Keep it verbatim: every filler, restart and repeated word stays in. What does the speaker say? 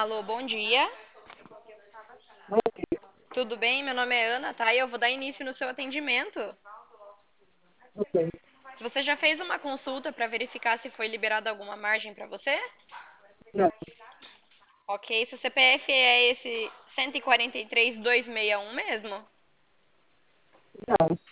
Alô, bom dia. Tudo bem? Meu nome é Ana, tá? E eu vou dar início no seu atendimento. Ok. Você já fez uma consulta para verificar se foi liberada alguma margem para você? Não, Ok, seu C P F é esse um quatro três dois seis um mesmo? não.